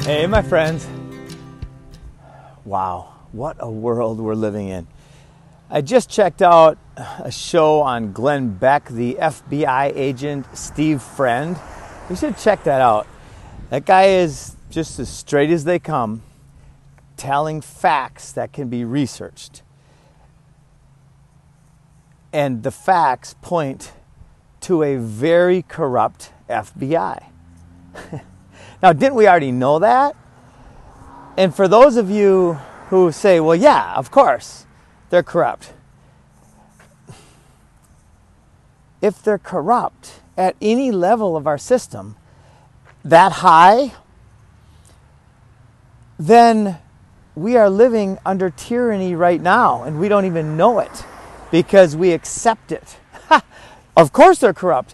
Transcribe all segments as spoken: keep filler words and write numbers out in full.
Hey, my friends. Wow, what a world we're living in. I just checked out a show on Glenn Beck, the F B I agent Steve Friend. You should check that out. That guy is just as straight as they come, telling facts that can be researched. And the facts point to a very corrupt F B I. Now, didn't we already know that? And for those of you who say, well, yeah, of course, they're corrupt. If they're corrupt at any level of our system, that high, then we are living under tyranny right now, and we don't even know it because we accept it. Ha! Of course they're corrupt.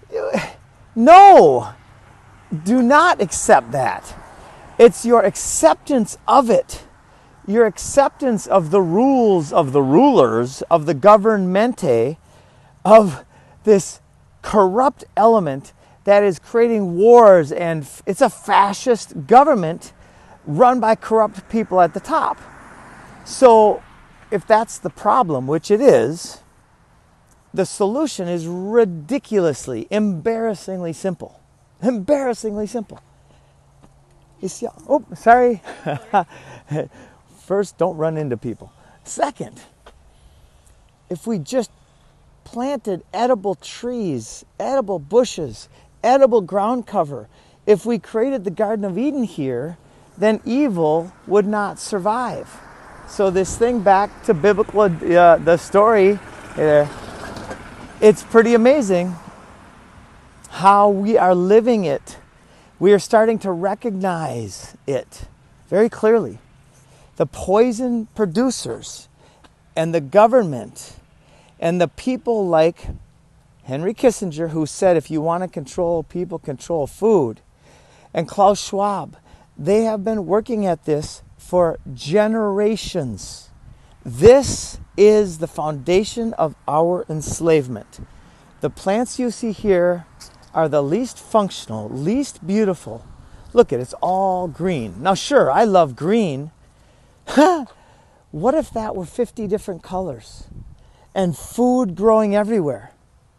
No! Do not accept that. It's your acceptance of it, your acceptance of the rules of the rulers, of the governmente, of this corrupt element that is creating wars, and it's a fascist government run by corrupt people at the top. So if that's the problem, which it is, the solution is ridiculously, embarrassingly simple. Embarrassingly simple. You see, oh, sorry. First, don't run into people. Second, if we just planted edible trees, edible bushes, edible ground cover, if we created the Garden of Eden here, then evil would not survive. So this thing, back to biblical, uh, the story, uh, it's pretty amazing how we are living it. We are starting to recognize it very clearly. The poison producers and the government and the people like Henry Kissinger, who said, if you want to control people, control food, and Klaus Schwab, they have been working at this for generations. This is the foundation of our enslavement. The plants you see here are the least functional, least beautiful. Look at it, it's all green. Now sure, I love green. What if that were fifty different colors and food growing everywhere?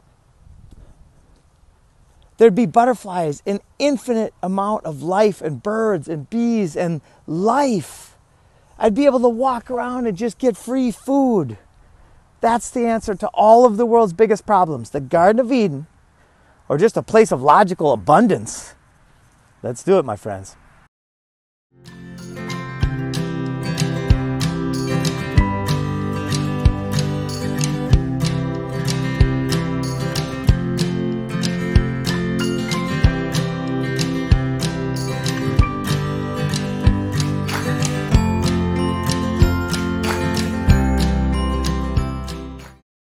There'd be butterflies, an infinite amount of life, and birds and bees and life. I'd be able to walk around and just get free food. That's the answer to all of the world's biggest problems. The Garden of Eden, or just a place of logical abundance. Let's do it, my friends.